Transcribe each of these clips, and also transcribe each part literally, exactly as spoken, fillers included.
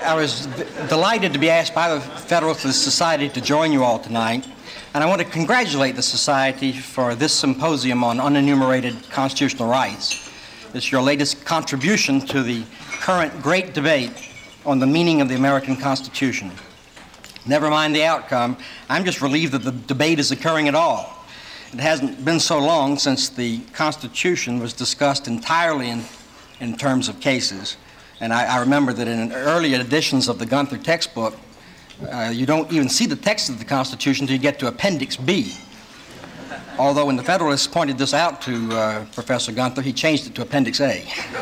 I was delighted to be asked by the Federalist Society to join you all tonight, and I want to congratulate the Society for this symposium on unenumerated constitutional rights. It's your latest contribution to the current great debate on the meaning of the American Constitution. Never mind the outcome, I'm just relieved that the debate is occurring at all. It hasn't been so long since the Constitution was discussed entirely in, in terms of cases. And I, I remember that in early editions of the Gunther textbook, uh, you don't even see the text of the Constitution until you get to Appendix B. Although when the Federalists pointed this out to uh, Professor Gunther, he changed it to Appendix A.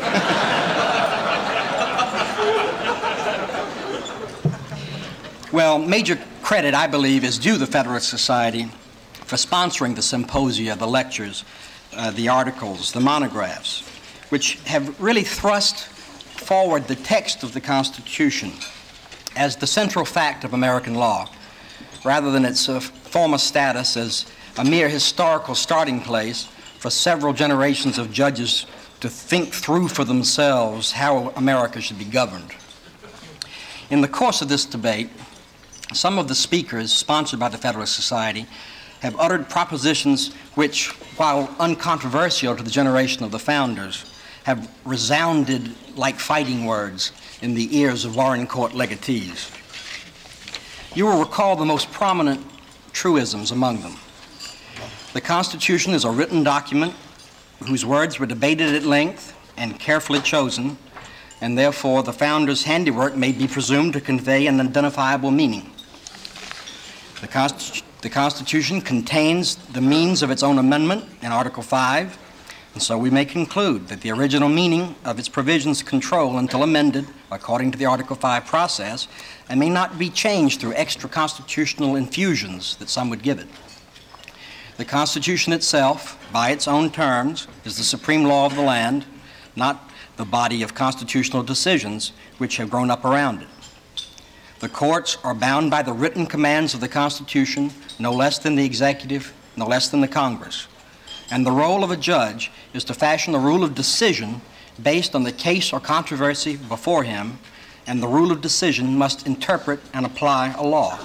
Well, major credit, I believe, is due the Federalist Society for sponsoring the symposia, the lectures, uh, the articles, the monographs, which have really thrust forward the text of the Constitution as the central fact of American law, rather than its uh, former status as a mere historical starting place for several generations of judges to think through for themselves how America should be governed. In the course of this debate, some of the speakers sponsored by the Federalist Society have uttered propositions which, while uncontroversial to the generation of the founders, have resounded like fighting words in the ears of Warren Court legatees. You will recall the most prominent truisms among them. The Constitution is a written document whose words were debated at length and carefully chosen, and therefore the founders' handiwork may be presumed to convey an identifiable meaning. The, Constitu- the Constitution contains the means of its own amendment in Article five, and so we may conclude that the original meaning of its provisions control until amended according to the Article five process and may not be changed through extra constitutional infusions that some would give it. The Constitution itself, by its own terms, is the supreme law of the land, not the body of constitutional decisions which have grown up around it. The courts are bound by the written commands of the Constitution, no less than the executive, no less than the Congress. And the role of a judge is to fashion a rule of decision based on the case or controversy before him, and the rule of decision must interpret and apply a law.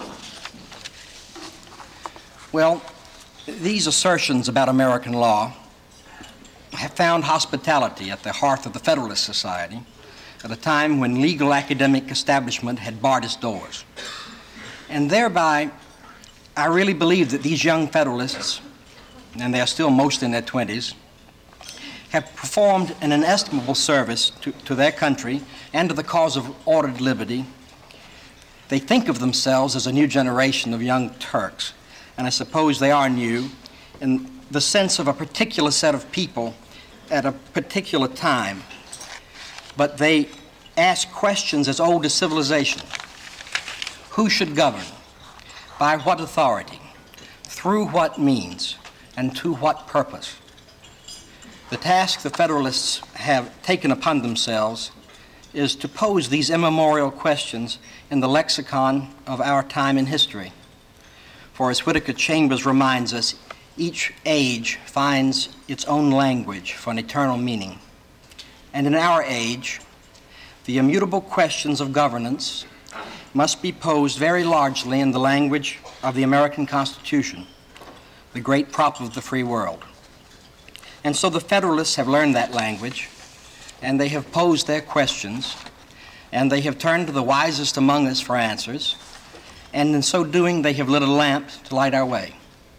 Well, these assertions about American law have found hospitality at the hearth of the Federalist Society at a time when legal academic establishment had barred its doors. And thereby, I really believe that these young Federalists, and they are still most in their twenties, have performed an inestimable service to, to their country and to the cause of ordered liberty. They think of themselves as a new generation of young Turks, and I suppose they are new in the sense of a particular set of people at a particular time. But they ask questions as old as civilization. Who should govern? By what authority? Through what means? And to what purpose? The task the Federalists have taken upon themselves is to pose these immemorial questions in the lexicon of our time in history. For as Whittaker Chambers reminds us, each age finds its own language for an eternal meaning. And in our age, the immutable questions of governance must be posed very largely in the language of the American Constitution, the great prop of the free world. And so the Federalists have learned that language, and they have posed their questions, and they have turned to the wisest among us for answers, and in so doing, they have lit a lamp to light our way.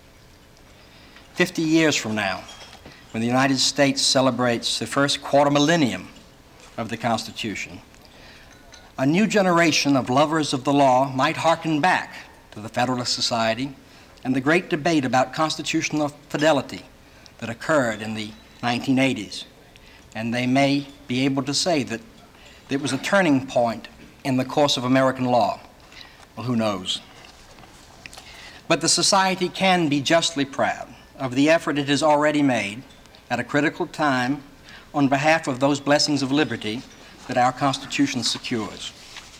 Fifty years from now, when the United States celebrates the first quarter millennium of the Constitution, a new generation of lovers of the law might hearken back to the Federalist Society and the great debate about constitutional fidelity that occurred in the nineteen eighties. And they may be able to say that it was a turning point in the course of American law. Well, who knows? But the Society can be justly proud of the effort it has already made at a critical time on behalf of those blessings of liberty that our Constitution secures.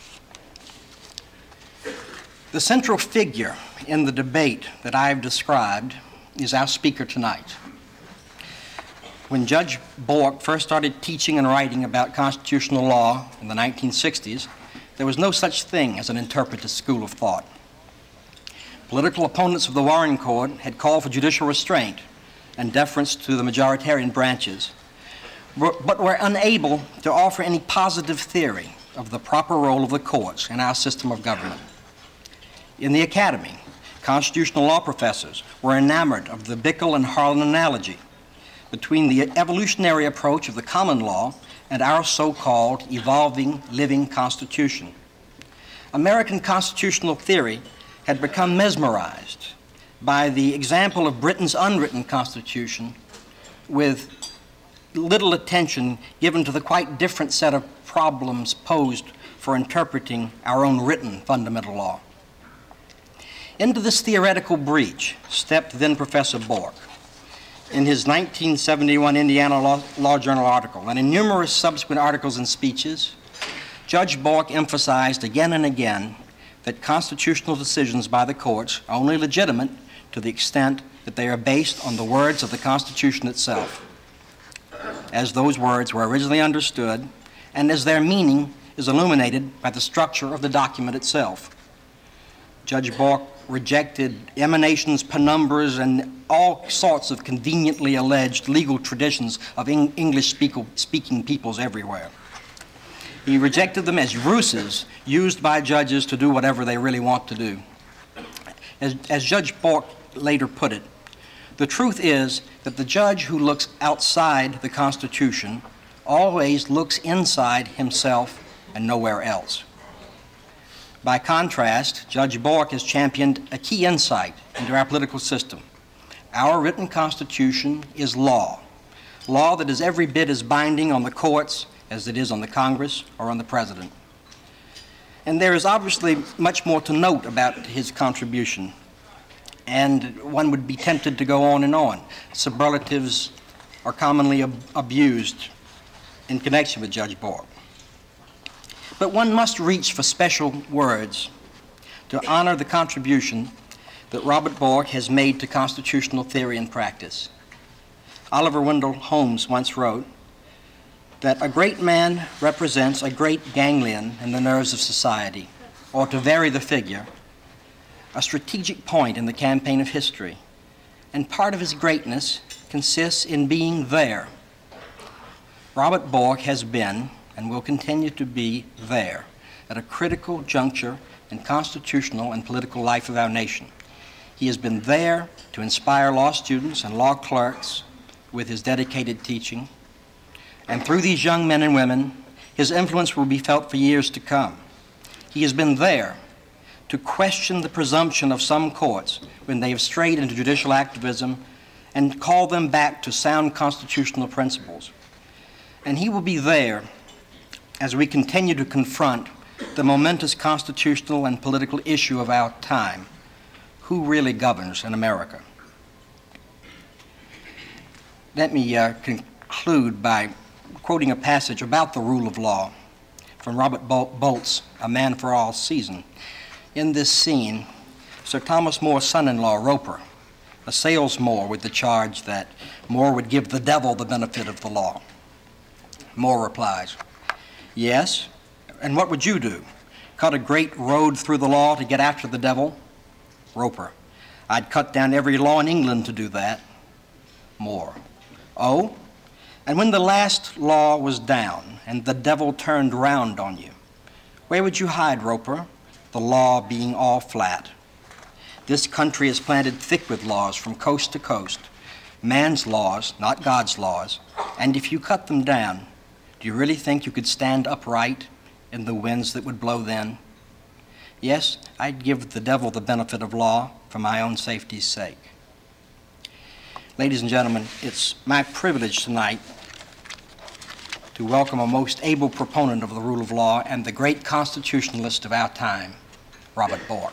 The central figure in the debate that I have described is our speaker tonight. When Judge Bork first started teaching and writing about constitutional law in the nineteen sixties, there was no such thing as an interpretive school of thought. Political opponents of the Warren Court had called for judicial restraint and deference to the majoritarian branches, but were unable to offer any positive theory of the proper role of the courts in our system of government. In the academy, constitutional law professors were enamored of the Bickel and Harlan analogy between the evolutionary approach of the common law and our so-called evolving living constitution. American constitutional theory had become mesmerized by the example of Britain's unwritten constitution, with little attention given to the quite different set of problems posed for interpreting our own written fundamental law. Into this theoretical breach stepped then Professor Bork. In his nineteen seventy-one Indiana Law, Law Journal article, and in numerous subsequent articles and speeches, Judge Bork emphasized again and again that constitutional decisions by the courts are only legitimate to the extent that they are based on the words of the Constitution itself, as those words were originally understood, and as their meaning is illuminated by the structure of the document itself. Judge Bork rejected emanations, penumbras, and all sorts of conveniently alleged legal traditions of English-speaking peoples everywhere. He rejected them as ruses used by judges to do whatever they really want to do. As, as Judge Bork later put it, the truth is that the judge who looks outside the Constitution always looks inside himself and nowhere else. By contrast, Judge Bork has championed a key insight into our political system. Our written Constitution is law, law that is every bit as binding on the courts as it is on the Congress or on the President. And there is obviously much more to note about his contribution, and one would be tempted to go on and on. Superlatives are commonly ab- abused in connection with Judge Bork. But one must reach for special words to honor the contribution that Robert Bork has made to constitutional theory and practice. Oliver Wendell Holmes once wrote that a great man represents a great ganglion in the nerves of society, or to vary the figure, a strategic point in the campaign of history, and part of his greatness consists in being there. Robert Bork has been and will continue to be there at a critical juncture in constitutional and political life of our nation. He has been there to inspire law students and law clerks with his dedicated teaching, and through these young men and women, his influence will be felt for years to come. He has been there to question the presumption of some courts when they have strayed into judicial activism and call them back to sound constitutional principles. And he will be there as we continue to confront the momentous constitutional and political issue of our time: who really governs in America? Let me uh, conclude by quoting a passage about the rule of law from Robert Bolt's A Man for All Season. In this scene, Sir Thomas More's son-in-law, Roper, assails More with the charge that More would give the devil the benefit of the law. More replies, "Yes, and what would you do? Cut a great road through the law to get after the devil?" Roper, "I'd cut down every law in England to do that." More, "Oh, and when the last law was down and the devil turned round on you, where would you hide, Roper, the law being all flat? This country is planted thick with laws from coast to coast, man's laws, not God's laws, and if you cut them down, do you really think you could stand upright in the winds that would blow then? Yes, I'd give the devil the benefit of law for my own safety's sake." Ladies and gentlemen, it's my privilege tonight to welcome a most able proponent of the rule of law and the great constitutionalist of our time, Robert Bork.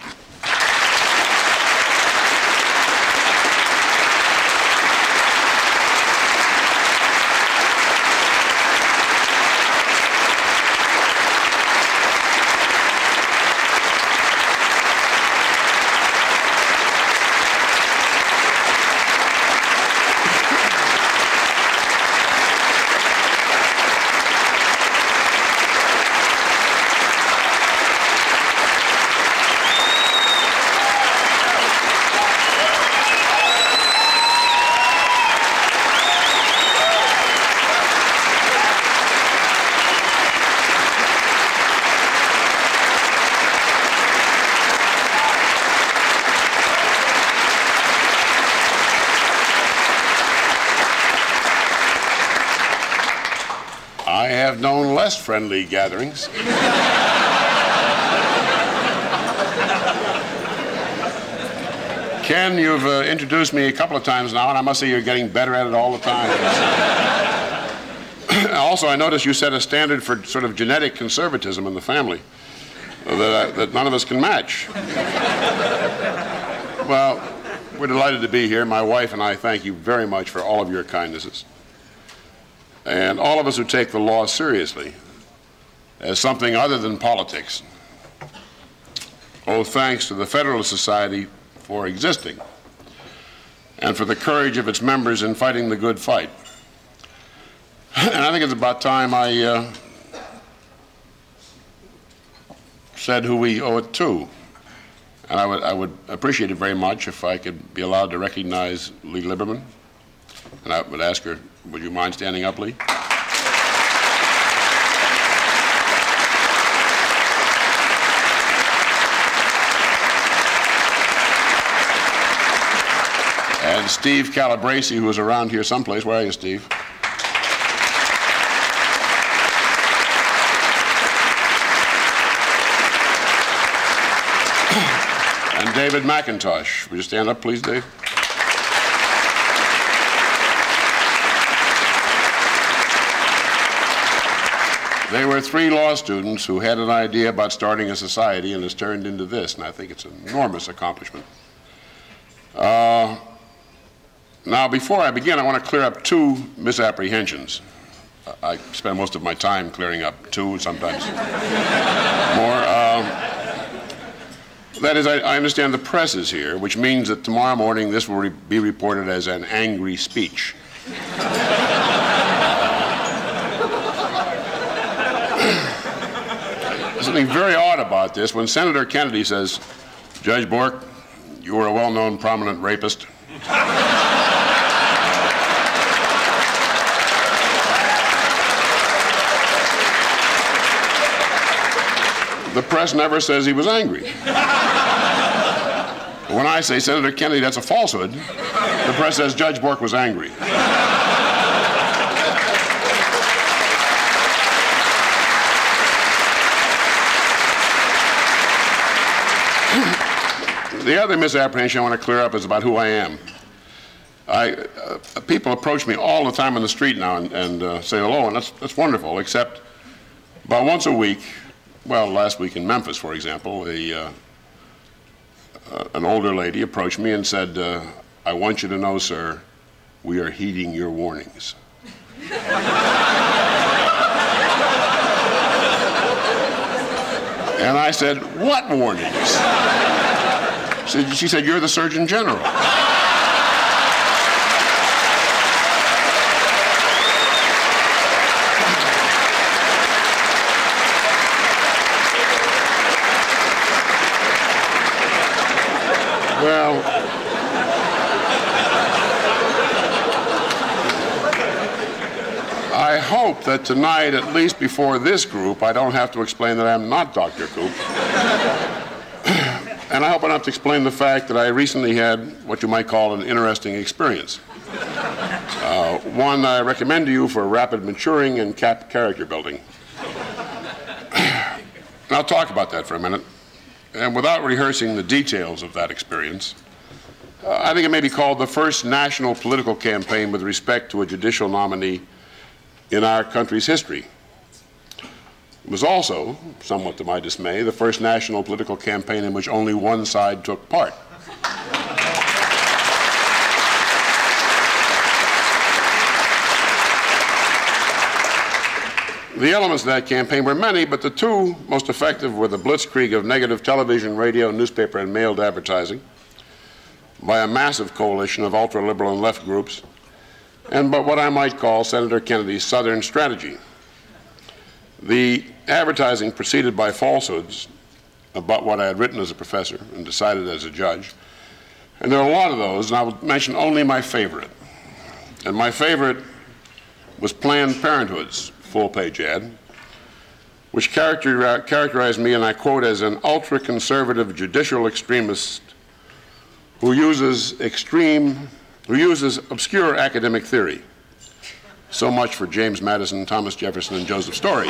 have known less friendly gatherings. Ken, you've uh, introduced me a couple of times now, and I must say you're getting better at it all the time. Also, I noticed you set a standard for sort of genetic conservatism in the family uh, that, uh, that none of us can match. Well, we're delighted to be here. My wife and I thank you very much for all of your kindnesses. And all of us who take the law seriously as something other than politics owe thanks to the Federalist Society for existing and for the courage of its members in fighting the good fight. And I think it's about time I uh, said who we owe it to. And I would, I would appreciate it very much if I could be allowed to recognize Lee Liberman. And I would ask her, would you mind standing up, Lee? And Steve Calabresi, who is around here someplace. Where are you, Steve? And David McIntosh. Would you stand up, please, Dave? They were three law students who had an idea about starting a society, and it's turned into this, and I think it's an enormous accomplishment. Uh, Now, before I begin, I want to clear up two misapprehensions. I spend most of my time clearing up two, sometimes more. Um, that is, I, I understand the press is here, which means that tomorrow morning this will re be reported as an angry speech. There's something very odd about this. When Senator Kennedy says, "Judge Bork, you were a well-known prominent rapist," the press never says he was angry. When I say, "Senator Kennedy, that's a falsehood," the press says Judge Bork was angry. The other misapprehension I want to clear up is about who I am. I, uh, people approach me all the time on the street now and, and uh, say hello, and that's, that's wonderful, except about once a week, well, last week in Memphis, for example, a, uh, uh, an older lady approached me and said, uh, "I want you to know, sir, we are heeding your warnings." And I said, "What warnings?" She, she said, "You're the Surgeon General." Well, I hope that tonight, at least before this group, I don't have to explain that I'm not Doctor Koop. And I hope I don't have to explain the fact that I recently had what you might call an interesting experience. Uh, one I recommend to you for rapid maturing and cap character building. And I'll talk about that for a minute. And without rehearsing the details of that experience, uh, I think it may be called the first national political campaign with respect to a judicial nominee in our country's history. It was also, somewhat to my dismay, the first national political campaign in which only one side took part. The elements of that campaign were many, but the two most effective were the blitzkrieg of negative television, radio, newspaper, and mailed advertising by a massive coalition of ultra-liberal and left groups, and but what I might call Senator Kennedy's Southern strategy. The advertising preceded by falsehoods about what I had written as a professor and decided as a judge. And there are a lot of those, and I will mention only my favorite. And my favorite was Planned Parenthood's full-page ad, which character, uh, characterized me, and I quote, as an ultra-conservative judicial extremist who uses extreme, who uses obscure academic theory So much for James Madison, Thomas Jefferson, and Joseph Story.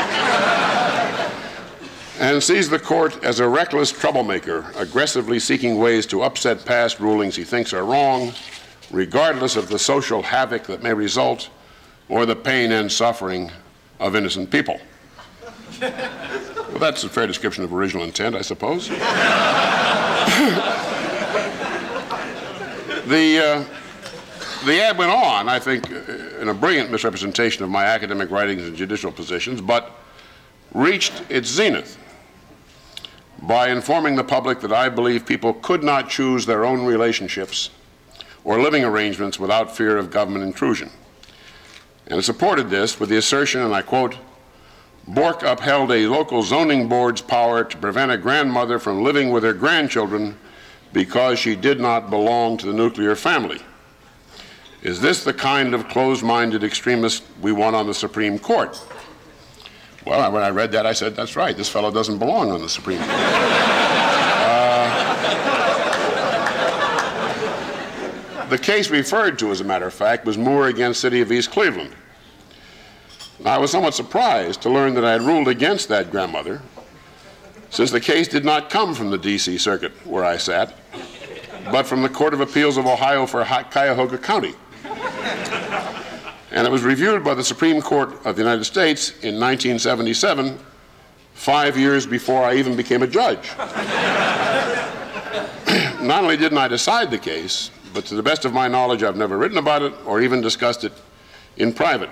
And sees the court as a reckless troublemaker, aggressively seeking ways to upset past rulings he thinks are wrong, regardless of the social havoc that may result or the pain and suffering of innocent people. Well, that's a fair description of original intent, I suppose. the, uh, the ad went on, I think, in a brilliant misrepresentation of my academic writings and judicial positions, but reached its zenith by informing the public that I believe people could not choose their own relationships or living arrangements without fear of government intrusion. And it supported this with the assertion, and I quote, "Bork upheld a local zoning board's power to prevent a grandmother from living with her grandchildren because she did not belong to the nuclear family. Is this the kind of closed-minded extremist we want on the Supreme Court?" Well, when I read that, I said, that's right, this fellow doesn't belong on the Supreme Court. uh, the case referred to, as a matter of fact, was Moore against City of East Cleveland. I was somewhat surprised to learn that I had ruled against that grandmother, since the case did not come from the D C Circuit, where I sat, but from the Court of Appeals of Ohio for Cuyahoga County. And it was reviewed by the Supreme Court of the United States in nineteen seventy-seven, five years before I even became a judge. Not only didn't I decide the case, but to the best of my knowledge, I've never written about it or even discussed it in private.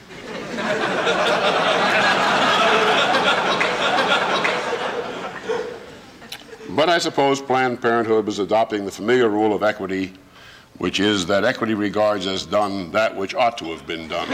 But I suppose Planned Parenthood was adopting the familiar rule of equity, which is that equity regards as done that which ought to have been done.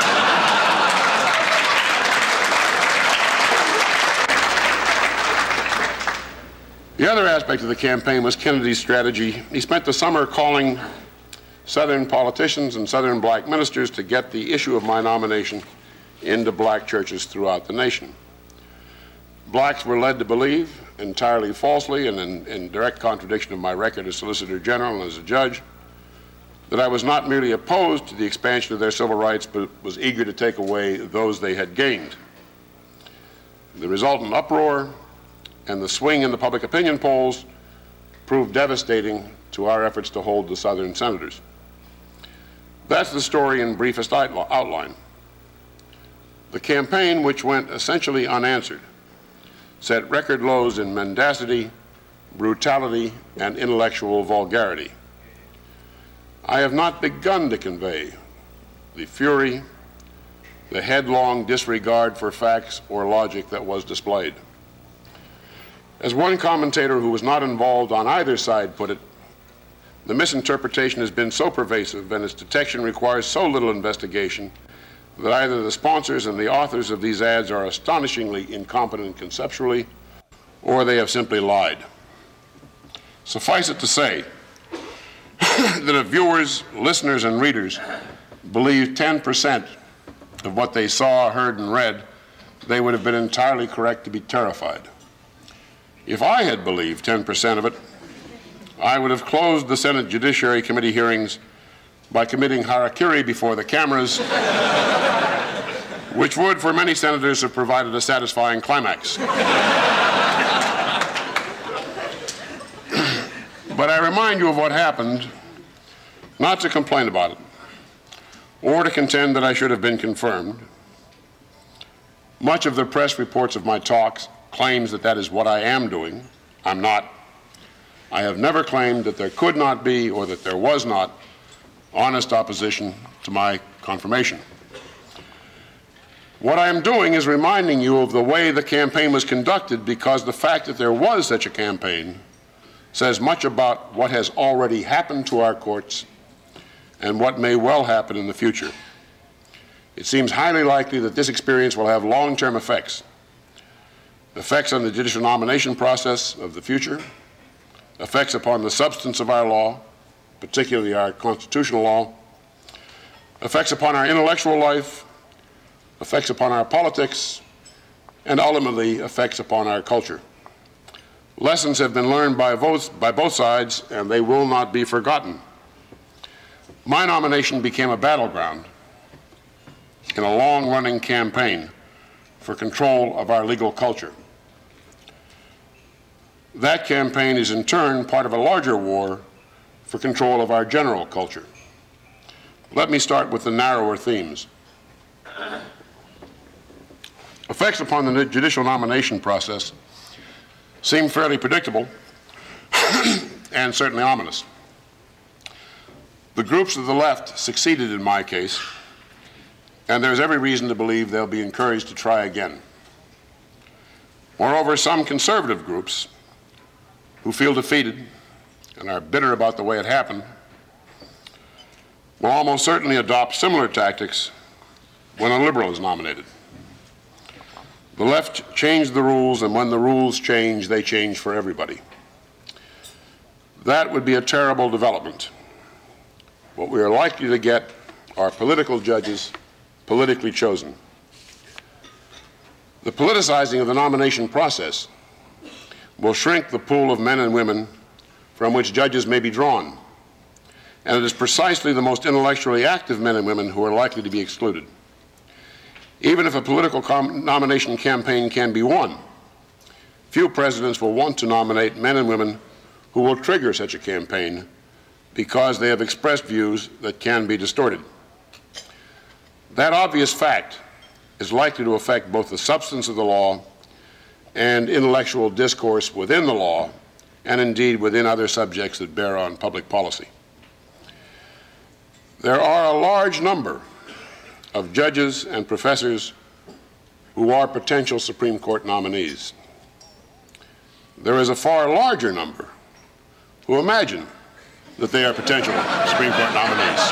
The other aspect of the campaign was Kennedy's strategy. He spent the summer calling Southern politicians and Southern black ministers to get the issue of my nomination into black churches throughout the nation. Blacks were led to believe, entirely falsely and in, in direct contradiction of my record as Solicitor General and as a judge, that I was not merely opposed to the expansion of their civil rights, but was eager to take away those they had gained. The resultant uproar and the swing in the public opinion polls proved devastating to our efforts to hold the Southern senators. That's the story in briefest outline. The campaign, which went essentially unanswered, set record lows in mendacity, brutality, and intellectual vulgarity. I have not begun to convey the fury, the headlong disregard for facts or logic that was displayed. As one commentator who was not involved on either side put it, the misinterpretation has been so pervasive and its detection requires so little investigation that either the sponsors and the authors of these ads are astonishingly incompetent conceptually, or they have simply lied. Suffice it to say that if viewers, listeners, and readers believed ten percent of what they saw, heard, and read, they would have been entirely correct to be terrified. If I had believed ten percent of it, I would have closed the Senate Judiciary Committee hearings by committing harakiri before the cameras, which would, for many senators, have provided a satisfying climax. But I remind you of what happened, not to complain about it, or to contend that I should have been confirmed. Much of the press reports of my talks claims that that is what I am doing. I'm not. I have never claimed that there could not be or that there was not honest opposition to my confirmation. What I am doing is reminding you of the way the campaign was conducted, because the fact that there was such a campaign says much about what has already happened to our courts and what may well happen in the future. It seems highly likely that this experience will have long-term effects. Effects on the judicial nomination process of the future, effects upon the substance of our law, particularly our constitutional law, effects upon our intellectual life, effects upon our politics, and ultimately effects upon our culture. Lessons have been learned by both, by both sides, and they will not be forgotten. My nomination became a battleground, in a long-running campaign for control of our legal culture. That campaign is in turn part of a larger war for control of our general culture. Let me start with the narrower themes. Effects upon the judicial nomination process seem fairly predictable and certainly ominous. The groups of the left succeeded in my case, and there's every reason to believe they'll be encouraged to try again. Moreover, some conservative groups who feel defeated and are bitter about the way it happened will almost certainly adopt similar tactics when a liberal is nominated. The left changed the rules, and when the rules change, they change for everybody. That would be a terrible development. What we are likely to get are political judges politically chosen. The politicizing of the nomination process will shrink the pool of men and women from which judges may be drawn, and it is precisely the most intellectually active men and women who are likely to be excluded. Even if a political nomination campaign can be won, few presidents will want to nominate men and women who will trigger such a campaign because they have expressed views that can be distorted. That obvious fact is likely to affect both the substance of the law and intellectual discourse within the law, and indeed within other subjects that bear on public policy. There are a large number of judges and professors who are potential Supreme Court nominees. There is a far larger number who imagine that they are potential Supreme Court nominees.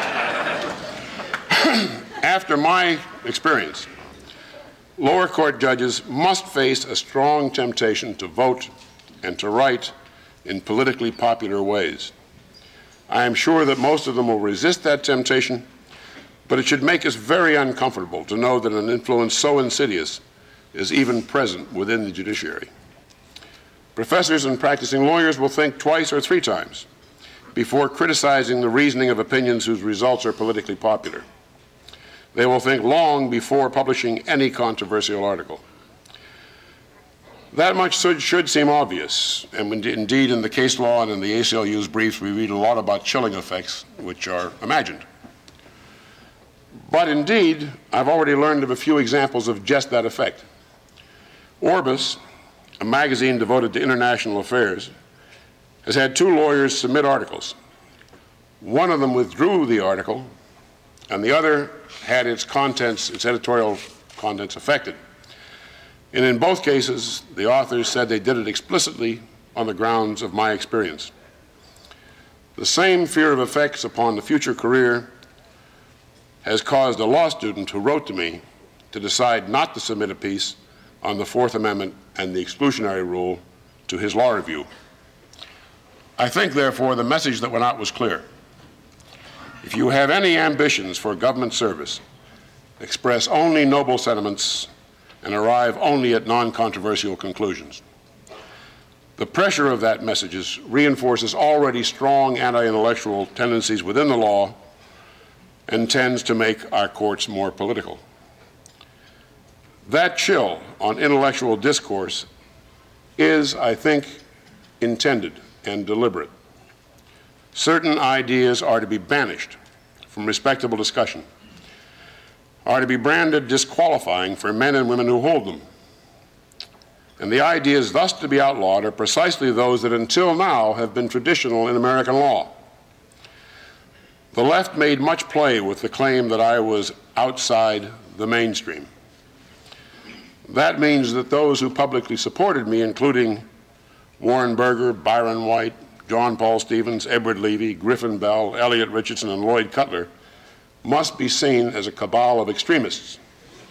After my experience, lower court judges must face a strong temptation to vote and to write in politically popular ways. I am sure that most of them will resist that temptation, but it should make us very uncomfortable to know that an influence so insidious is even present within the judiciary. Professors and practicing lawyers will think twice or three times before criticizing the reasoning of opinions whose results are politically popular. They will think long before publishing any controversial article. That much should, should seem obvious, and indeed in the case law and in the A C L U's briefs we read a lot about chilling effects which are imagined. But indeed, I've already learned of a few examples of just that effect. Orbis, a magazine devoted to international affairs, has had two lawyers submit articles. One of them withdrew the article, and the other had its contents, its editorial contents affected. And in both cases, the authors said they did it explicitly on the grounds of my experience. The same fear of effects upon the future career has caused a law student who wrote to me to decide not to submit a piece on the Fourth Amendment and the exclusionary rule to his law review. I think, therefore, the message that went out was clear. If you have any ambitions for government service, express only noble sentiments and arrive only at non-controversial conclusions. The pressure of that message reinforces already strong anti-intellectual tendencies within the law and tends to make our courts more political. That chill on intellectual discourse is, I think, intended and deliberate. Certain ideas are to be banished from respectable discussion, are to be branded disqualifying for men and women who hold them. And the ideas thus to be outlawed are precisely those that until now have been traditional in American law. The left made much play with the claim that I was outside the mainstream. That means that those who publicly supported me, including Warren Burger, Byron White, John Paul Stevens, Edward Levy, Griffin Bell, Elliot Richardson, and Lloyd Cutler, must be seen as a cabal of extremists.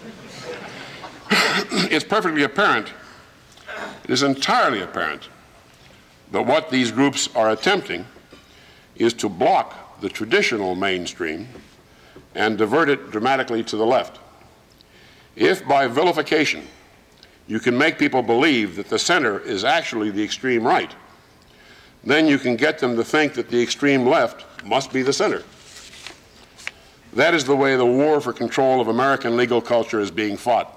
It's perfectly apparent, it is entirely apparent, that what these groups are attempting is to block the traditional mainstream and divert it dramatically to the left. If by vilification you can make people believe that the center is actually the extreme right, then you can get them to think that the extreme left must be the center. That is the way the war for control of American legal culture is being fought.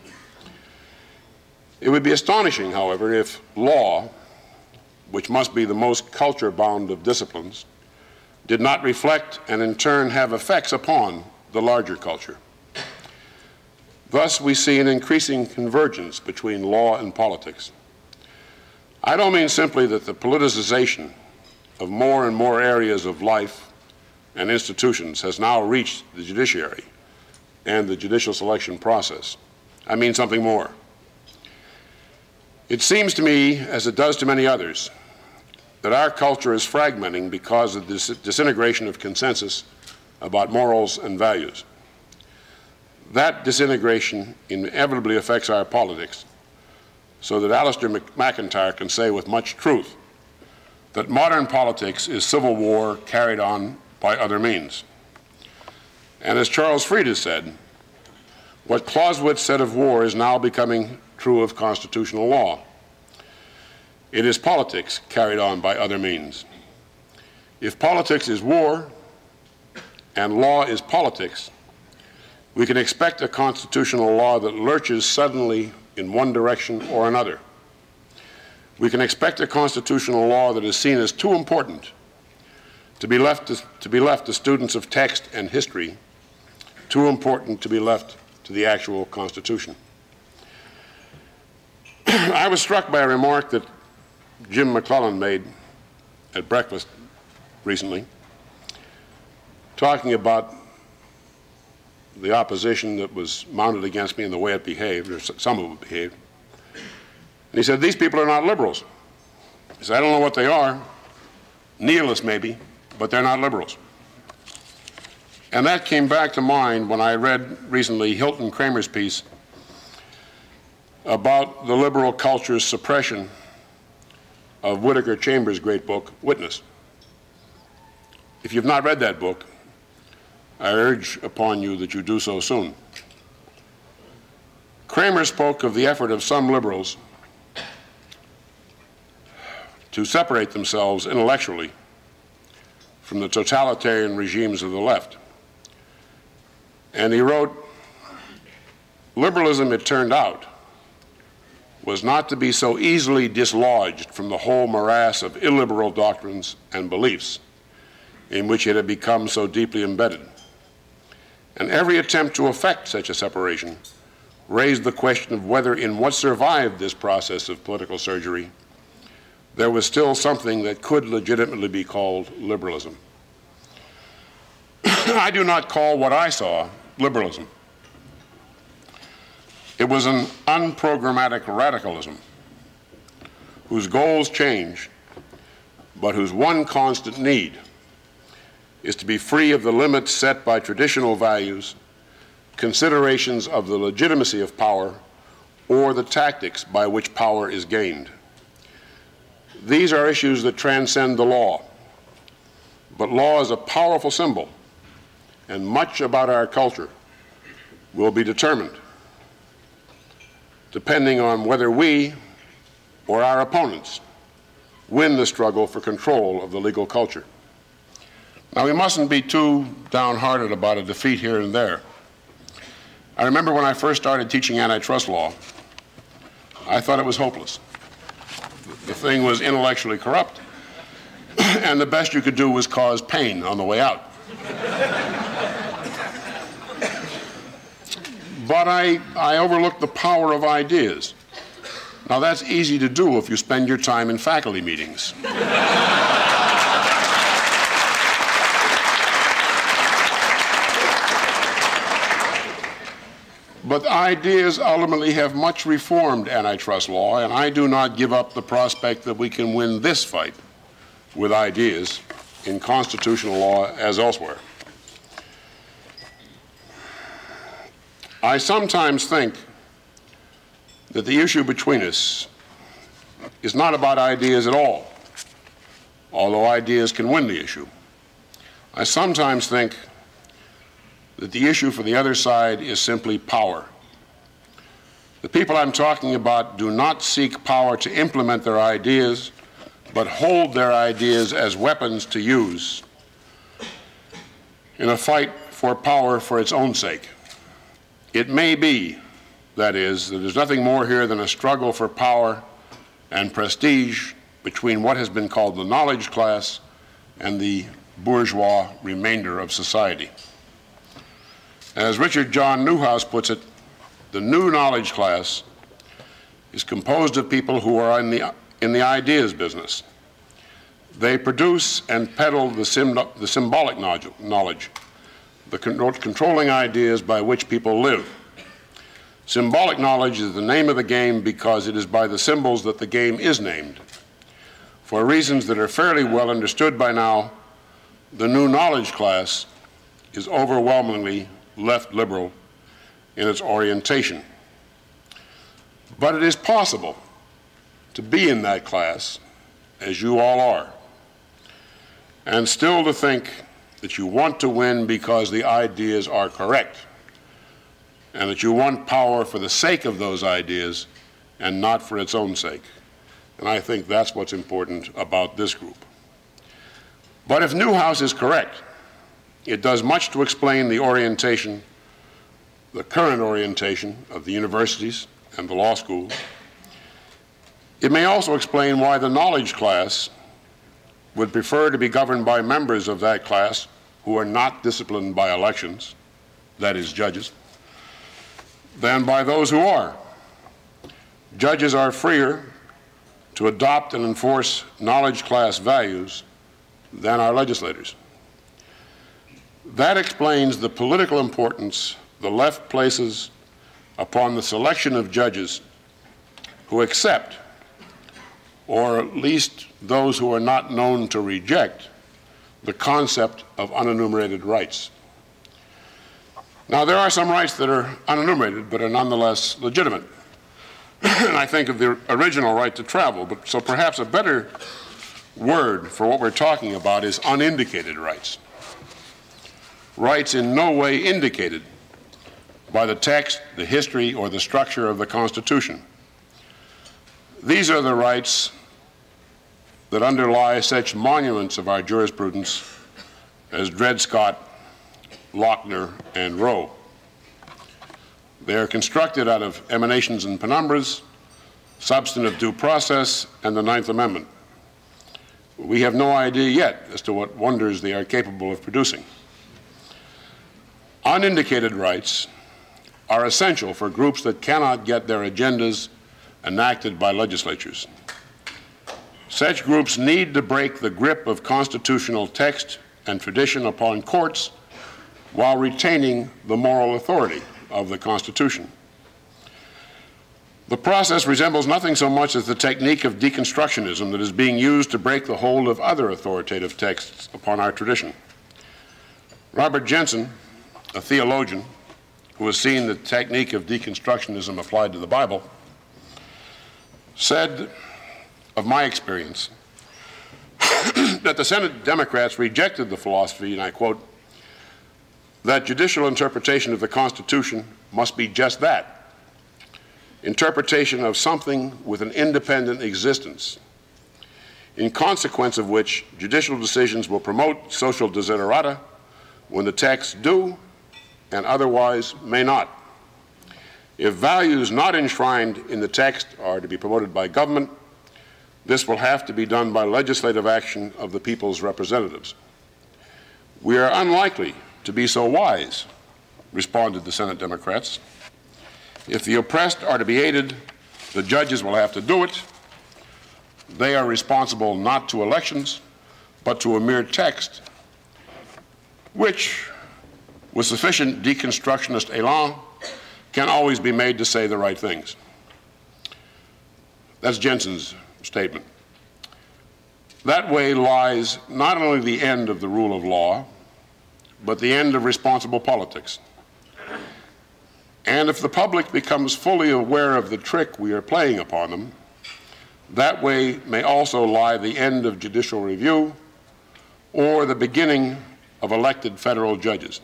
It would be astonishing, however, if law, which must be the most culture-bound of disciplines, did not reflect and in turn have effects upon the larger culture. Thus, we see an increasing convergence between law and politics. I don't mean simply that the politicization of more and more areas of life and institutions has now reached the judiciary and the judicial selection process. I mean something more. It seems to me, as it does to many others, that our culture is fragmenting because of this disintegration of consensus about morals and values. That disintegration inevitably affects our politics, so that Alistair McIntyre can say with much truth that modern politics is civil war carried on by other means. And as Charles Fried has said, what Clausewitz said of war is now becoming true of constitutional law. It is politics carried on by other means. If politics is war and law is politics, we can expect a constitutional law that lurches suddenly in one direction or another. We can expect a constitutional law that is seen as too important to be left to, to be left to students of text and history, too important to be left to the actual Constitution. I was struck by a remark that Jim McClellan made at breakfast recently, talking about the opposition that was mounted against me and the way it behaved, or some of it behaved. And he said, these people are not liberals. He said, I don't know what they are, nihilists maybe, but they're not liberals. And that came back to mind when I read recently Hilton Kramer's piece about the liberal culture's suppression of Whittaker Chambers' great book, Witness. If you've not read that book, I urge upon you that you do so soon. Kramer spoke of the effort of some liberals to separate themselves intellectually from the totalitarian regimes of the left. And he wrote, liberalism, it turned out, was not to be so easily dislodged from the whole morass of illiberal doctrines and beliefs in which it had become so deeply embedded. And every attempt to effect such a separation raised the question of whether in what survived this process of political surgery there was still something that could legitimately be called liberalism. I do not call what I saw liberalism. It was an unprogrammatic radicalism whose goals change, but whose one constant need is to be free of the limits set by traditional values, considerations of the legitimacy of power, or the tactics by which power is gained. These are issues that transcend the law, but law is a powerful symbol, and much about our culture will be determined depending on whether we or our opponents win the struggle for control of the legal culture. Now, we mustn't be too downhearted about a defeat here and there. I remember when I first started teaching antitrust law, I thought it was hopeless. The thing was intellectually corrupt, and the best you could do was cause pain on the way out. But I, I overlooked the power of ideas. Now, that's easy to do if you spend your time in faculty meetings. But ideas ultimately have much reformed antitrust law, and I do not give up the prospect that we can win this fight with ideas in constitutional law as elsewhere. I sometimes think that the issue between us is not about ideas at all, although ideas can win the issue. I sometimes think that the issue for the other side is simply power. The people I'm talking about do not seek power to implement their ideas, but hold their ideas as weapons to use in a fight for power for its own sake. It may be, that is, that there's nothing more here than a struggle for power and prestige between what has been called the knowledge class and the bourgeois remainder of society. As Richard John Neuhaus puts it, the new knowledge class is composed of people who are in the, in the ideas business. They produce and peddle the, sim, the symbolic knowledge, the con controlling ideas by which people live. Symbolic knowledge is the name of the game because it is by the symbols that the game is named. For reasons that are fairly well understood by now, the new knowledge class is overwhelmingly left liberal in its orientation. But it is possible to be in that class, as you all are, and still to think that you want to win because the ideas are correct, and that you want power for the sake of those ideas and not for its own sake. And I think that's what's important about this group. But if Neuhaus is correct, it does much to explain the orientation, the current orientation of the universities and the law schools. It may also explain why the knowledge class would prefer to be governed by members of that class who are not disciplined by elections, that is, judges, than by those who are. Judges are freer to adopt and enforce knowledge class values than our legislators. That explains the political importance the left places upon the selection of judges who accept, or at least those who are not known to reject, the concept of unenumerated rights. Now, there are some rights that are unenumerated but are nonetheless legitimate. And I think of the original right to travel, but so perhaps a better word for what we're talking about is unindicated rights. Rights in no way indicated by the text, the history, or the structure of the Constitution. These are the rights that underlie such monuments of our jurisprudence as Dred Scott, Lochner, and Roe. They are constructed out of emanations and penumbras, substantive due process, and the Ninth Amendment. We have no idea yet as to what wonders they are capable of producing. Unindicated rights are essential for groups that cannot get their agendas enacted by legislatures. Such groups need to break the grip of constitutional text and tradition upon courts while retaining the moral authority of the Constitution. The process resembles nothing so much as the technique of deconstructionism that is being used to break the hold of other authoritative texts upon our tradition. Robert Jensen, a theologian who has seen the technique of deconstructionism applied to the Bible, said of my experience that the Senate Democrats rejected the philosophy, and I quote, that judicial interpretation of the Constitution must be just that, interpretation of something with an independent existence, in consequence of which judicial decisions will promote social desiderata when the texts do and otherwise may not. If values not enshrined in the text are to be promoted by government, this will have to be done by legislative action of the people's representatives. We are unlikely to be so wise, responded the Senate Democrats. If the oppressed are to be aided, the judges will have to do it. They are responsible not to elections, but to a mere text, which, with sufficient deconstructionist elan, can always be made to say the right things. That's Jensen's statement. That way lies not only the end of the rule of law, but the end of responsible politics. And if the public becomes fully aware of the trick we are playing upon them, that way may also lie the end of judicial review or the beginning of elected federal judges.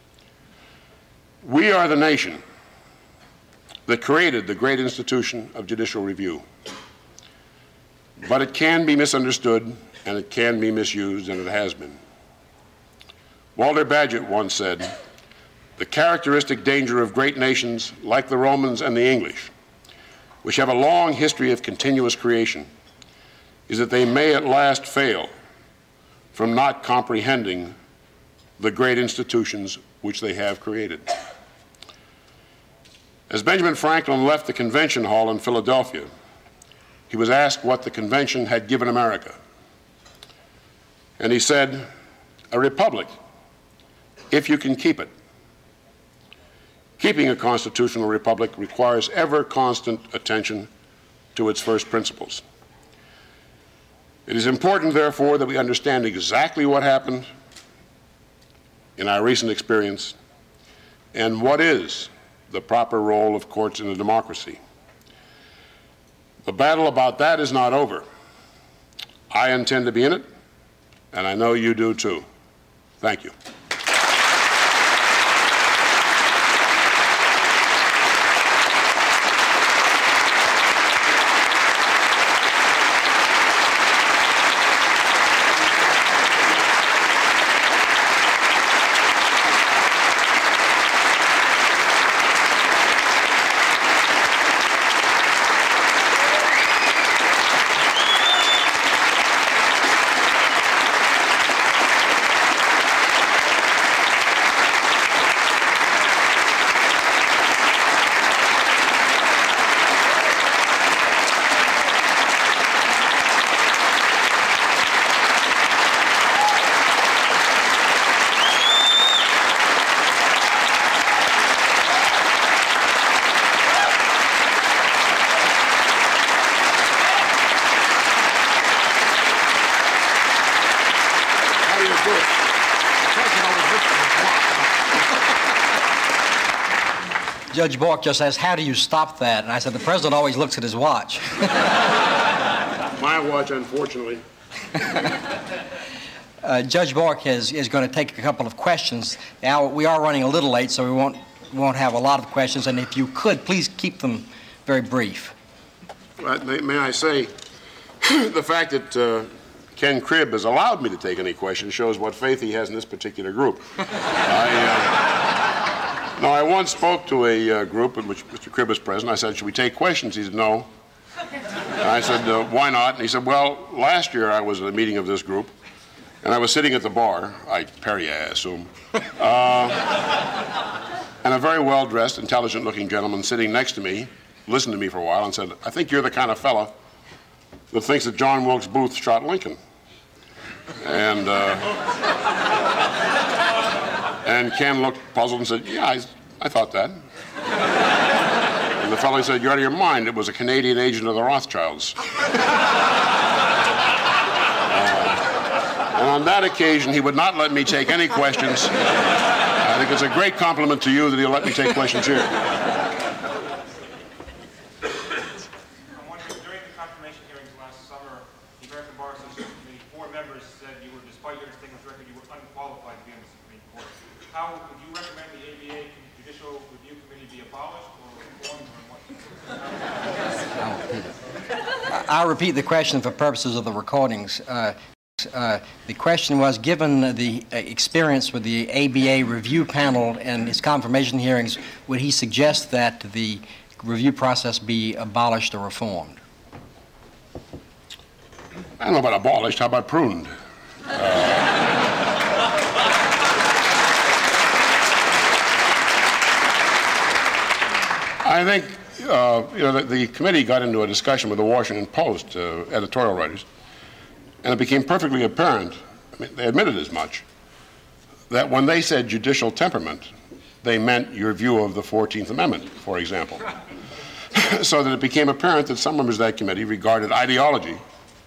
We are the nation that created the great institution of judicial review. But it can be misunderstood, and it can be misused, and it has been. Walter Bagehot once said, "The characteristic danger of great nations like the Romans and the English, which have a long history of continuous creation, is that they may at last fail from not comprehending the great institutions which they have created." As Benjamin Franklin left the convention hall in Philadelphia, he was asked what the convention had given America. And he said, "A republic, if you can keep it." Keeping a constitutional republic requires ever constant attention to its first principles. It is important, therefore, that we understand exactly what happened in our recent experience and what is the proper role of courts in a democracy. The battle about that is not over. I intend to be in it, and I know you do too. Thank you. Judge Bork just asked, "How do you stop that?" And I said, "The president always looks at his watch." My watch, unfortunately. uh, Judge Bork is, is going to take a couple of questions. Now, we are running a little late, so we won't, won't have a lot of questions. And if you could, please keep them very brief. Uh, may, may I say, the fact that uh, Ken Cribb has allowed me to take any questions shows what faith he has in this particular group. I, uh, No, I once spoke to a uh, group in which Mister Cribb was present. I said, "Should we take questions?" He said, "No." And I said, uh, "Why not?" And he said, "Well, last year I was at a meeting of this group, and I was sitting at the bar, I Perry, I assume, uh, and a very well-dressed, intelligent-looking gentleman sitting next to me listened to me for a while and said, 'I think you're the kind of fella that thinks that John Wilkes Booth shot Lincoln.' And uh, And Ken looked puzzled and said, "Yeah, I, I thought that." And the fellow said, "You're out of your mind. It was a Canadian agent of the Rothschilds." Uh, and on that occasion, he would not let me take any questions. I think it's a great compliment to you that he'll let me take questions here. I'm wondering, during the confirmation hearings last summer, the American Bar Association Committee, four members said you were, despite your distinguished record, you were unqualified to be on the Supreme Court. How would you recommend the A B A Judicial Review Committee be abolished or reformed, or what? I'll repeat the question for purposes of the recordings. Uh, uh, the question was, given the uh, experience with the A B A review panel and its confirmation hearings, would he suggest that the review process be abolished or reformed? I don't know about abolished. How about pruned? Uh, I think uh, you know, the, the committee got into a discussion with the Washington Post uh, editorial writers, and it became perfectly apparent, I mean, they admitted as much, that when they said judicial temperament, they meant your view of the fourteenth Amendment, for example. So that it became apparent that some members of that committee regarded ideology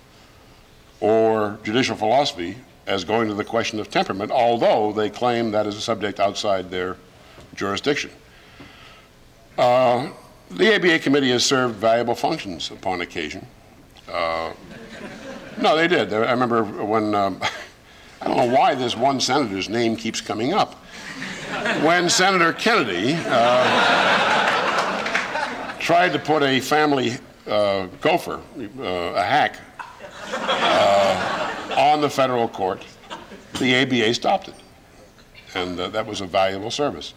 or judicial philosophy as going to the question of temperament, although they claim that is a subject outside their jurisdiction. Uh, the A B A committee has served valuable functions upon occasion. Uh, no, they did. I remember when, um, I don't know why this one senator's name keeps coming up. When Senator Kennedy uh, tried to put a family uh, gopher, uh, a hack, uh, on the federal court, the A B A stopped it. and uh, that was a valuable service.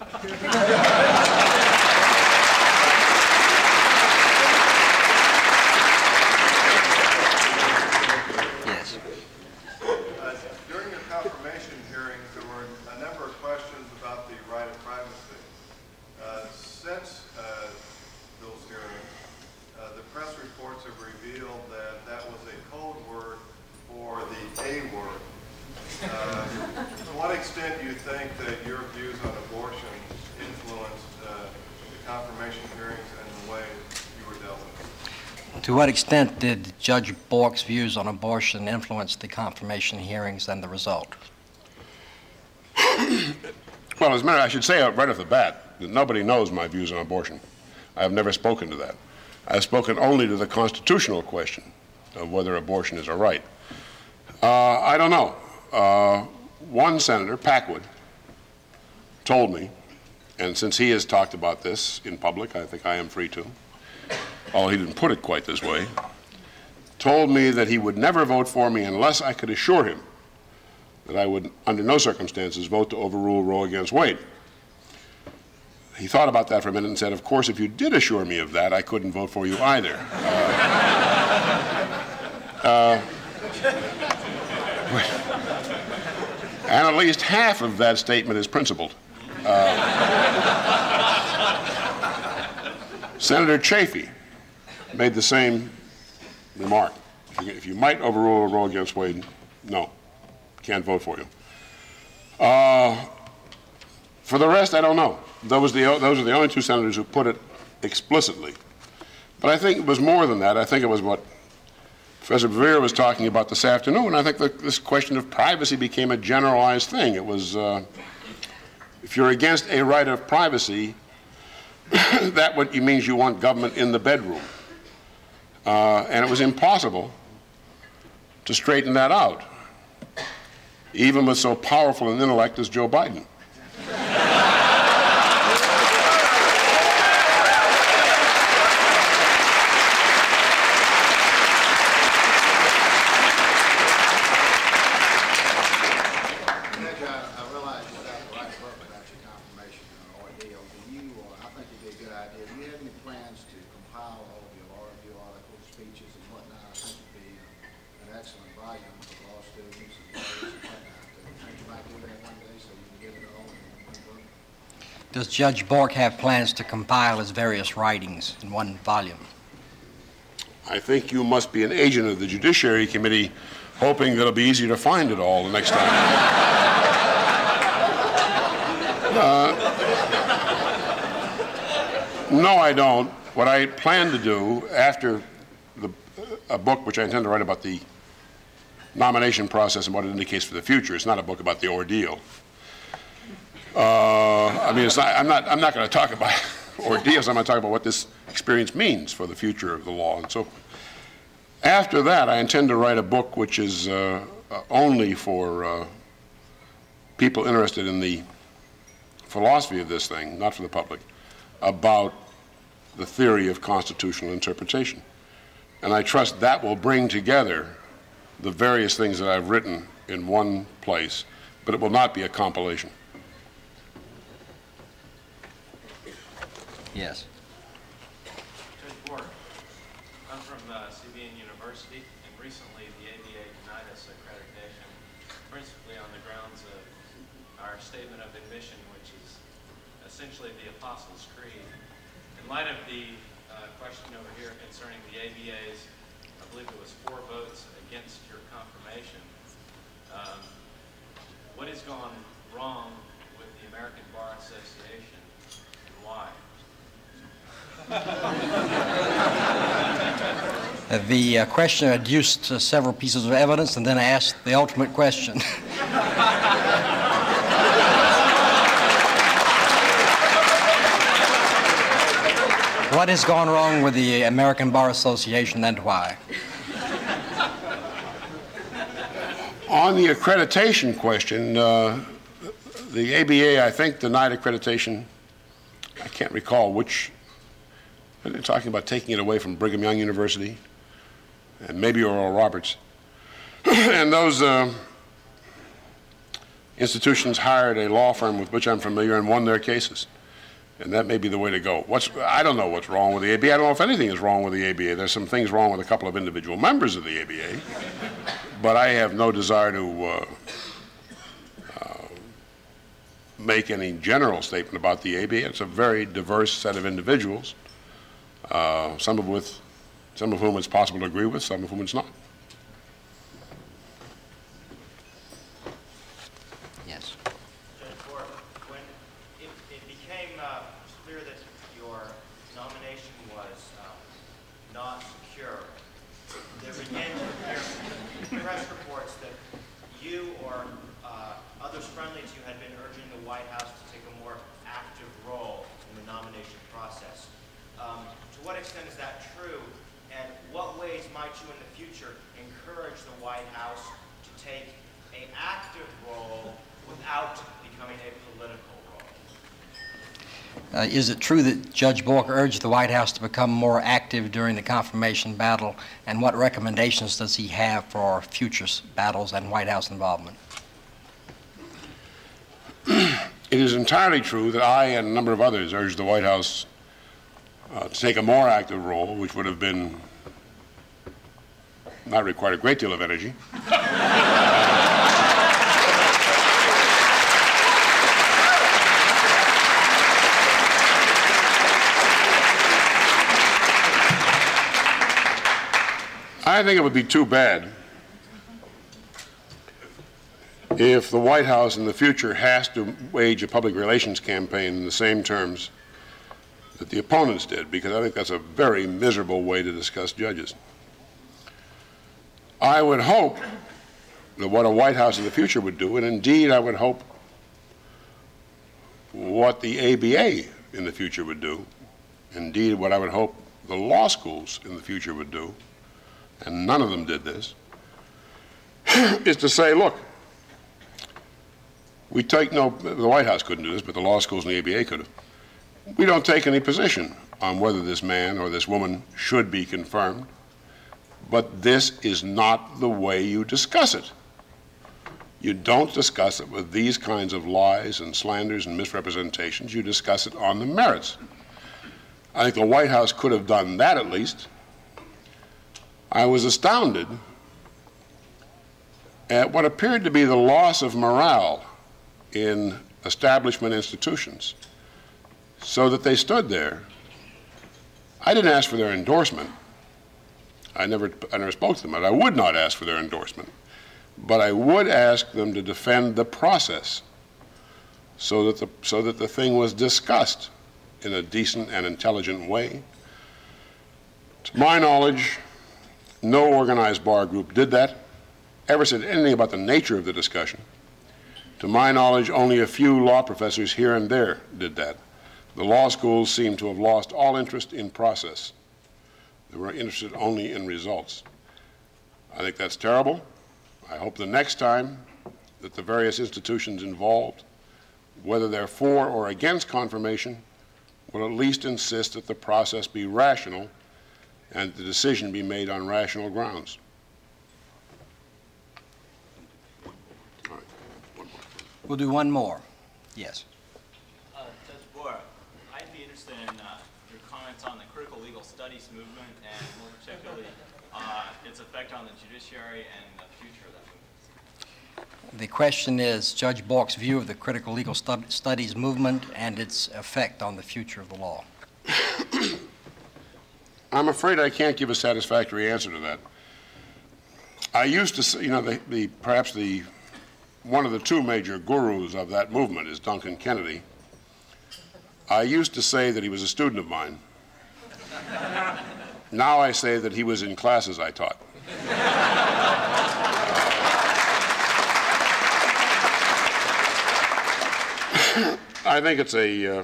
Yes. Uh, during your confirmation hearings, there were a number of questions about the right of privacy. Uh, since uh, those hearings, uh, the press reports have revealed that that was a code word for the A word. Uh, to what extent do you think that your views on abortion influenced uh, the confirmation hearings and the way you were dealt with? To what extent did Judge Bork's views on abortion influence the confirmation hearings and the result? Well, as a matter, I should say right off the bat that nobody knows my views on abortion. I have never spoken to that. I have spoken only to the constitutional question of whether abortion is a right. Uh, I don't know. Uh, one senator, Packwood, told me, and since he has talked about this in public, I think I am free to, although he didn't put it quite this way, told me that he would never vote for me unless I could assure him that I would, under no circumstances, vote to overrule Roe against Wade. He thought about that for a minute and said, of course, if you did assure me of that, I couldn't vote for you either. Uh, uh, and at least half of that statement is principled. Uh, Senator Chafee made the same remark. If you might overrule Roe against Wade, no, can't vote for you. Uh, for the rest, I don't know. Those, the, those are the only two senators who put it explicitly. But I think it was more than that. I think it was what Professor Bevere was talking about this afternoon. I think that this question of privacy became a generalized thing. It was, uh, if you're against a right of privacy, that what you means you want government in the bedroom. Uh, and it was impossible to straighten that out, even with so powerful an intellect as Joe Biden. Does Judge Bork have plans to compile his various writings in one volume? I think you must be an agent of the Judiciary Committee hoping that it'll be easier to find it all the next time. uh, no, I don't. What I plan to do after the, a book which I intend to write about the nomination process and what it indicates for the future, it's not a book about the ordeal. Uh, I mean, it's not, I'm not, I'm not going to talk about ordeals. I'm going to talk about what this experience means for the future of the law. And so after that, I intend to write a book which is uh, uh, only for uh, people interested in the philosophy of this thing, not for the public, about the theory of constitutional interpretation. And I trust that will bring together the various things that I've written in one place, but it will not be a compilation. Yes. Judge Bork, I'm from uh, C B N University, and recently the A B A denied us accreditation, principally on the grounds of our statement of admission, which is essentially the Apostles' Creed. In light of the uh, question over here concerning the A B As, I believe it was four votes against your confirmation. Um, what has gone wrong with the American Bar Association, and why? Uh, the uh, questioner adduced uh, several pieces of evidence and then asked the ultimate question. What has gone wrong with the American Bar Association and why? On the accreditation question, uh, the A B A, I think, denied accreditation. I can't recall which. They're talking about taking it away from Brigham Young University and maybe Oral Roberts. And those uh, institutions hired a law firm with which I'm familiar and won their cases. And that may be the way to go. What's, I don't know what's wrong with the A B A. I don't know if anything is wrong with the A B A. There's some things wrong with a couple of individual members of the A B A. But I have no desire to uh, uh, make any general statement about the A B A. It's a very diverse set of individuals, uh, some of with, some of whom it's possible to agree with, some of whom it's not. Yes. Judge Bork, when it, it became uh, clear that your nomination was uh, not secure, there began to appear press reports that you or uh, others friendly to you had been urging the White House to take a more active role in the nomination process. Um, to what extent is that true, and what ways might you in the future encourage the White House to take an active role without becoming a political role? Uh, is it true that Judge Bork urged the White House to become more active during the confirmation battle, and what recommendations does he have for future battles and White House involvement? It is entirely true that I and a number of others urged the White House uh, to take a more active role, which would have been not required a great deal of energy. I think it would be too bad if the White House in the future has to wage a public relations campaign in the same terms that the opponents did, because I think that's a very miserable way to discuss judges. I would hope that what a White House in the future would do, and indeed I would hope what the A B A in the future would do, indeed what I would hope the law schools in the future would do, and none of them did this, is to say, look, we take no, the White House couldn't do this, but the law schools and the A B A could have. We don't take any position on whether this man or this woman should be confirmed, but this is not the way you discuss it. You don't discuss it with these kinds of lies and slanders and misrepresentations. You discuss it on the merits. I think the White House could have done that at least. I was astounded at what appeared to be the loss of morale in establishment institutions, so that they stood there. I didn't ask for their endorsement. I never, I never spoke to them, and I would not ask for their endorsement. But I would ask them to defend the process so that the, so that the thing was discussed in a decent and intelligent way. To my knowledge, no organized bar group did that, ever said anything about the nature of the discussion. To my knowledge, only a few law professors here and there did that. The law schools seem to have lost all interest in process. They were interested only in results. I think that's terrible. I hope the next time that the various institutions involved, whether they're for or against confirmation, will at least insist that the process be rational and the decision be made on rational grounds. All right. One more. We'll do one more. Yes. Uh, Judge Bork, I'd be interested in uh, your comments on the critical legal studies movement and more particularly uh, its effect on the judiciary and the future of that movement. The question is Judge Bork's view of the critical legal stu studies movement and its effect on the future of the law. I'm afraid I can't give a satisfactory answer to that. I used to say, you know, the, the, perhaps the, one of the two major gurus of that movement is Duncan Kennedy. I used to say that he was a student of mine. Now I say that he was in classes I taught. I think it's a, uh,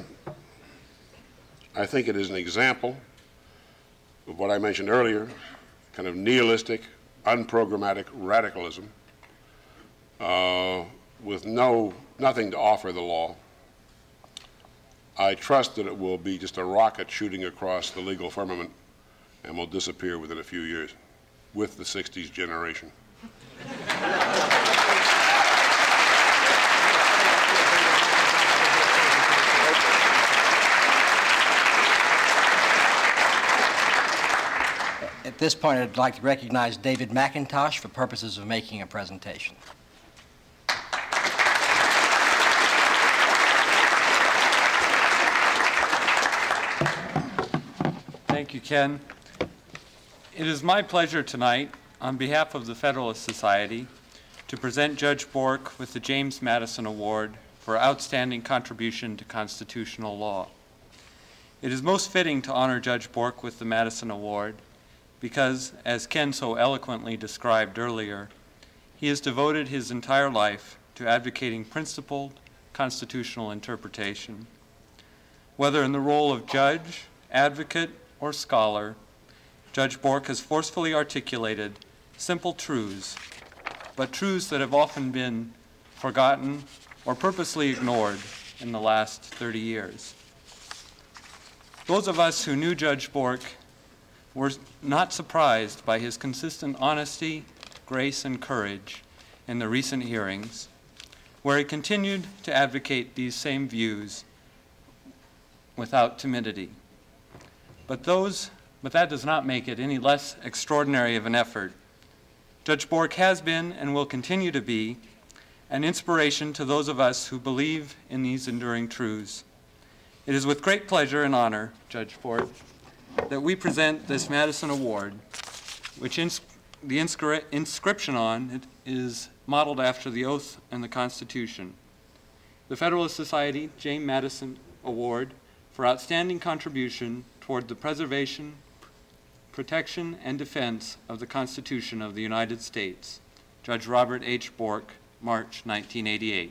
I think it is an example of what I mentioned earlier, kind of nihilistic, unprogrammatic radicalism uh, with no, nothing to offer the law. I trust that it will be just a rocket shooting across the legal firmament and will disappear within a few years with the sixties generation. At this point, I'd like to recognize David McIntosh for purposes of making a presentation. Thank you, Ken. It is my pleasure tonight, on behalf of the Federalist Society, to present Judge Bork with the James Madison Award for outstanding contribution to constitutional law. It is most fitting to honor Judge Bork with the Madison Award because, as Ken so eloquently described earlier, he has devoted his entire life to advocating principled constitutional interpretation. Whether in the role of judge, advocate, or scholar, Judge Bork has forcefully articulated simple truths, but truths that have often been forgotten or purposely ignored in the last thirty years. Those of us who knew Judge Bork were not surprised by his consistent honesty, grace, and courage in the recent hearings, where he continued to advocate these same views without timidity. But those, but that does not make it any less extraordinary of an effort. Judge Bork has been and will continue to be an inspiration to those of us who believe in these enduring truths. It is with great pleasure and honor, Judge Bork, that we present this Madison Award, which ins the inscri inscription on it is modeled after the oath and the Constitution. The Federalist Society James Madison Award for outstanding contribution toward the preservation, protection, and defense of the Constitution of the United States. Judge Robert H. Bork, March nineteen eighty-eight.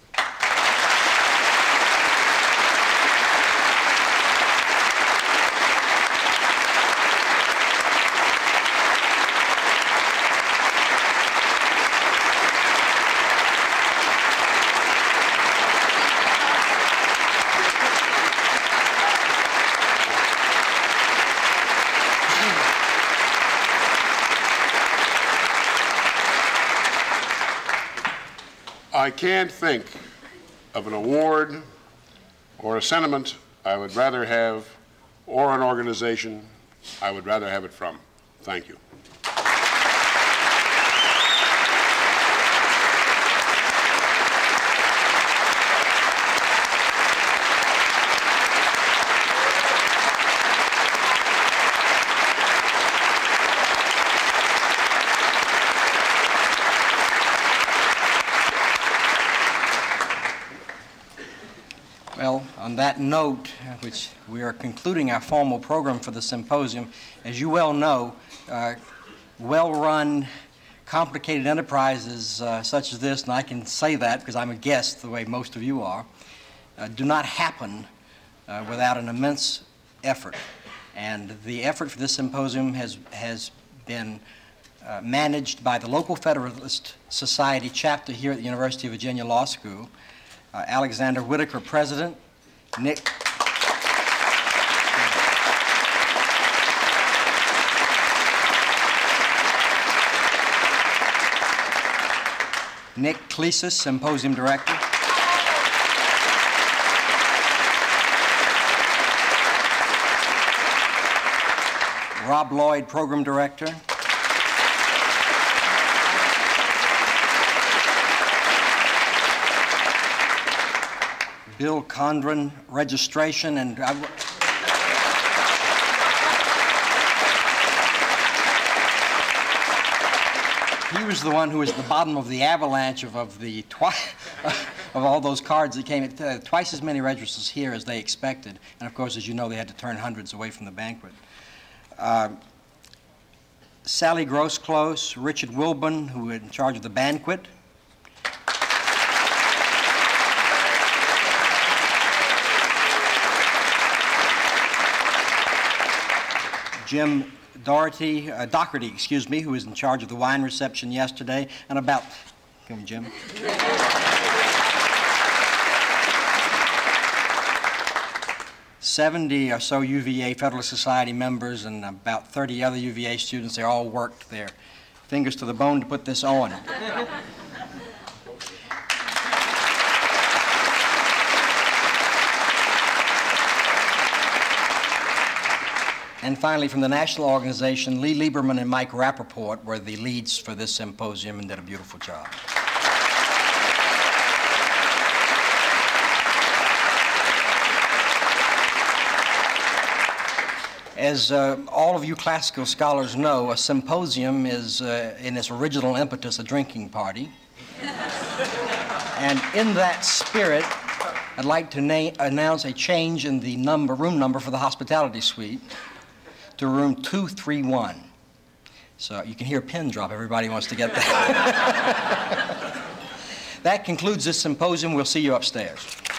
I can't think of an award or a sentiment I would rather have, or an organization I would rather have it from. Thank you. Well, on that note, which we are concluding our formal program for the symposium, as you well know, uh, well-run, complicated enterprises uh, such as this, and I can say that because I'm a guest the way most of you are, uh, do not happen uh, without an immense effort. And the effort for this symposium has, has been uh, managed by the local Federalist Society chapter here at the University of Virginia Law School. Uh, Alexander Whitaker, President. Nick. Nick Clesis, Symposium Director. Rob Lloyd, Program Director. Bill Condren, registration, and I, he was the one who was at the bottom of the avalanche of, of the twi of all those cards that came. Uh, twice as many registrants here as they expected, and of course, as you know, they had to turn hundreds away from the banquet. Uh, Sally Grossclose, Richard Wilburn, who was in charge of the banquet. Jim Doherty, uh, Doherty, excuse me, who was in charge of the wine reception yesterday, and about, come on, Jim. seventy or so U V A Federalist Society members and about thirty other U V A students. They all worked their fingers to the bone to put this on. And finally, from the national organization, Lee Lieberman and Mike Rappaport were the leads for this symposium and did a beautiful job. As uh, all of you classical scholars know, a symposium is, uh, in its original impetus, a drinking party. And in that spirit, I'd like to na announce a change in the number, room number for the hospitality suite to room two three one. So you can hear a pin drop. Everybody wants to get that. That concludes this symposium. We'll see you upstairs.